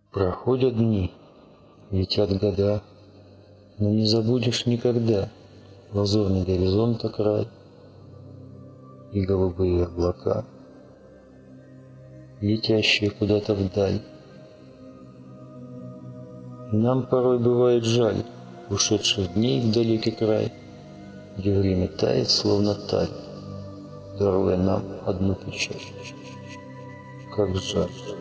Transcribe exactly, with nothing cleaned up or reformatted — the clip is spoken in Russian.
Проходят дни, летят года, но не забудешь никогда лазурный горизонта край и голубые облака, летящие куда-то вдаль. И нам порой бывает жаль ушедших дней в далекий край, где время тает, словно таль, даруя нам одну печаль. Как жаль.